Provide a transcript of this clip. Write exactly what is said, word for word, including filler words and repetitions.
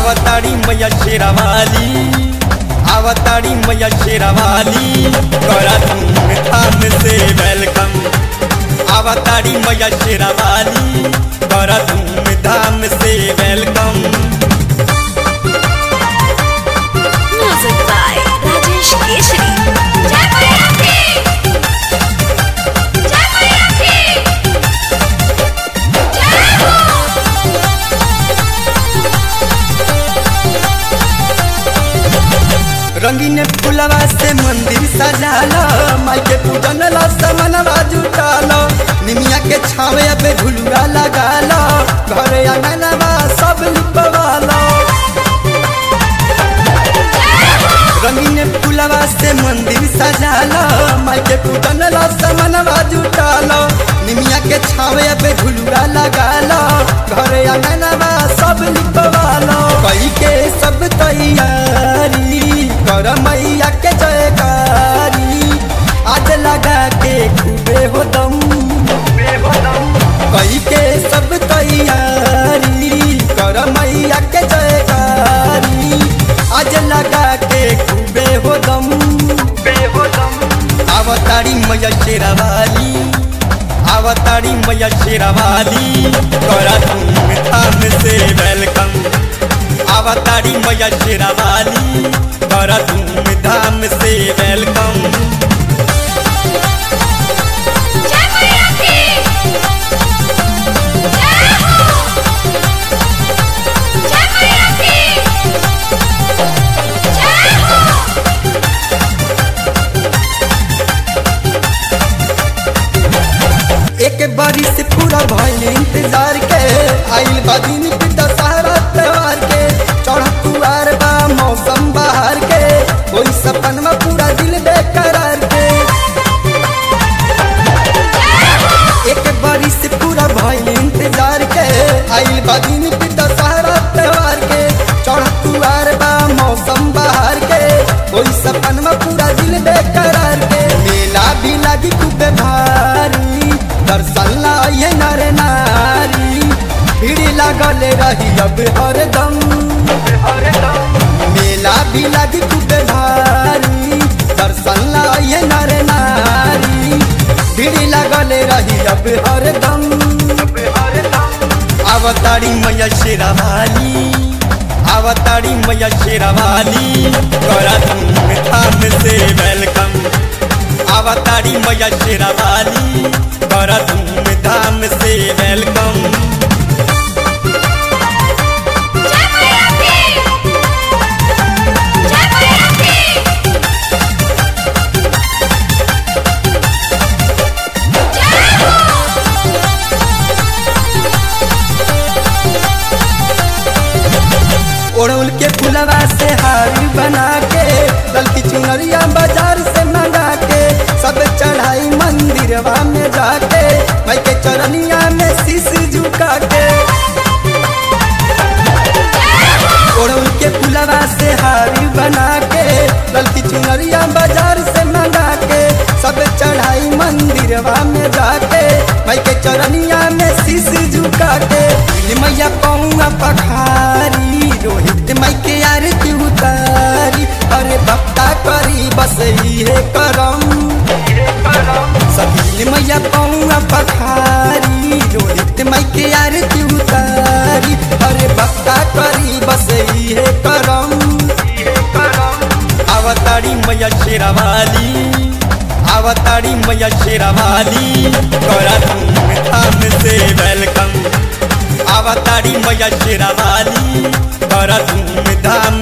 आवताड़ी मैया शेरावाली, आवताड़ी मैया शेरावाली, करा धूम धाम से वेलकम। आवताड़ी मैया शेरावाली, करा धूम धाम से welcome. Music by Rajesh Keshari. जय मैया की, जय मैया की, जय हो। रंगीन फुलवा से मंदिर सजालो, माई के पूजन ला समनवा जुटालो, निमिया के छावे पे झुलुआ लगालो, घरे आंगनवा सब लिपवालो। रंगीन फुलवा से मंदिर सजालो, माई के पूजन ला समनवा जुटालो, निमिया के छावे पे झुलुआ लगालो, घरे आंगनवा सब लिपवालो। कई के सब तैयारी कर मैया के जयकारी, आज लगा के खूबे हो दम। कई के सब तैयारी कर मैया के जयकारी, आज लगा के खूबे हो दम। आवताड़ी मैया शेरावाली, आवताड़ी मैया शेरावाली, करा धूम धाम से वेलकम। आवताड़ी मैया शेरावाली, करा धूम धाम से वेलकम। जय मैया की, जय हो। जय मैया की, जय हो। एक बारी से पूरा भइल इंतजार के, आइल बा दिन के दशहरा त्योहार के, चढ़ कुआर बा मौसम बाहर के, कोई सपन में पूरा दिल बेकरार के। एक बारी से पूरा भइल इंतजार के, आइल बा दिन के दशहरा त्योहार के, चढ़ कुआर बा मौसम बाहर के, कोई सपन में पूरा दिल बेकरार के। मेला भी लगी खूब भारी, दर्शन लाए नर नारी, भीड़ लागल रही अब हरदम। मेला भी लगी खूब भारी, दर्शन लाए नर नारी, भीड़ लागल रही अब हरदम। आवताड़ी मैया शेरावाली, आवताड़ी मैया शेरावाली, करा धूम धाम से वेलकम। आवताड़ी मैया शेरावाली, करा धूम धाम से वेलकम। जय मैया की, जय मैया की, जय हो। ओढ़ौल के फुलवा से हार बना के, गलती चुनरिया बाजार से मंगा के, सब चढ़ाई मंदिरवा में जाके, माई के चरनिया में शीश झुका के। ओढ़ौल के फुलवा से हार बना के, गलती चुनरिया बाजार से मंगा के, सब चढ़ाई मंदिरवा में जाके, माई के चरनिया में शीश झुका के। मैया पौआ पखारी, रोहित माई के आरती उतारी, अरे भक्ता करी बस इहे करम। सभी मैया पौआ पखारी, रोहित माई के आरती उतारी, अरे भक्ता करी बस इहे करम। आवताड़ी मैया शेरावाली, आवताड़ी मैया शेरावाली, करा धूम धाम से वेलकम। आवताड़ी मैया शेरावाली, करा धूम धाम